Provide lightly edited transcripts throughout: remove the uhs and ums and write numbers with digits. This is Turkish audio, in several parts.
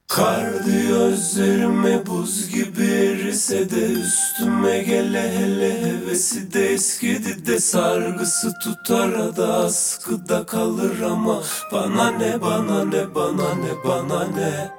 Kardı gözlerime buz gibi erise de üstüme gele hele hevesi de eskidi de sargısı tutar da askıda kalır ama bana ne bana ne bana ne bana ne.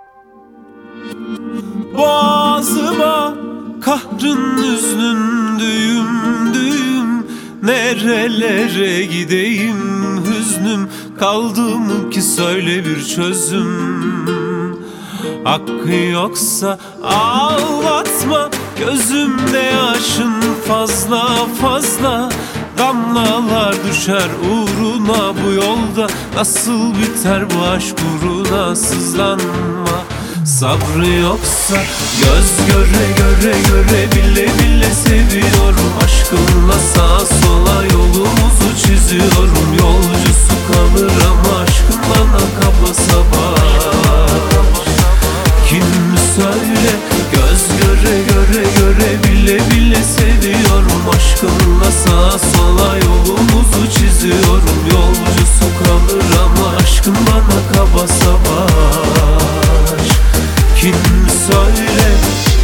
Boğazıma kahrın hüznün düğüm düğüm, nerelere gideyim hüznüm, kaldı mı ki söyle bir çözüm. Hakkı yoksa ağlatma, gözümde yaşın fazla fazla, damlalar düşer uğruna bu yolda, nasıl biter bu aşk uğruna sızlanma. Sabrı yoksa göz göre göre göre bile bile seviyorum, aşkınla sağa sola yolumuzu çiziyorum. Yolcusu kalır ama aşkın bana kaba savaş. Kim söyle göz göre göre göre bile bile seviyorum, aşkınla sağa sola yolumuzu çiziyorum. Yolcusu kalır ama aşkın bana kaba savaş. Kim söyle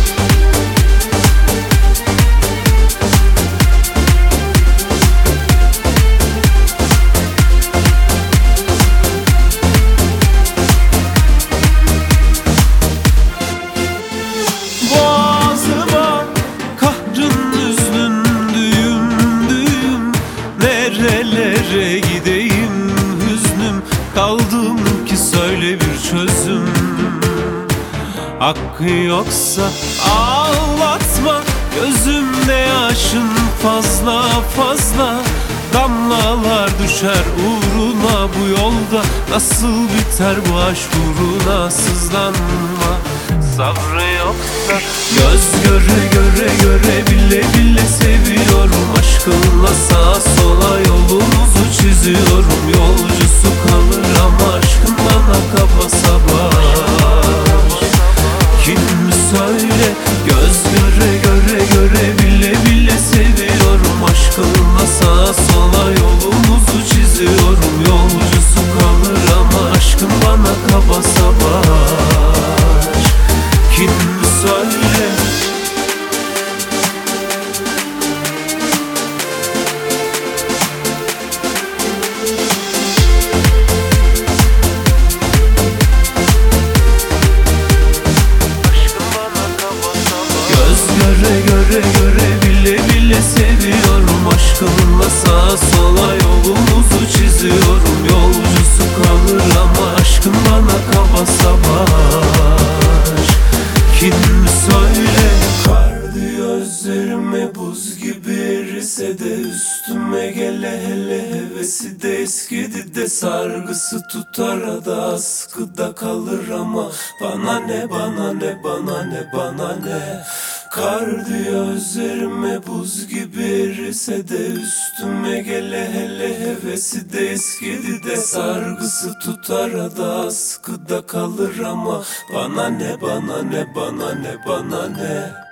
boğazıma kahrın hüznün düğüm düğüm, nerelere gideyim hüznüm, kaldı mı ki söyle bir çözüm. Hakkı yoksa ağlatma, gözümde yaşın fazla fazla, damlalar düşer uğruna bu yolda, nasıl biter bu aşk uğruna sızlanma. Sabrı yoksa göz göre göre göre bile bile seviyorum, aşkınla sağa sola yolumuzu çiziyorum. Yolcusu kalır ama aşkın bana kaba savaş. Kim söyle göz göre göre göre bile bile seviyorum, aşkınla sağa sola yolumuzu çiziyorum. Yolcusu kalır ama aşkın bana kaba savaş. Kim söyle göre göre göre bile bile seviyorum, aşkınla sağa sola yolumuzu çiziyorum. Yolcusu kalır ama aşkın bana kaba savaş. Kim söyle kardı gözlerime buz gibi erise de üstüme gele hele hevesi de eskidi de sargısı tutar da askıda kalır ama bana ne bana ne bana ne bana ne. Kardı gözlerime buz gibi erise de üstüme gele hele hevesi de eskidi de sargısı tutar da askıda kalır ama bana ne bana ne bana ne bana ne.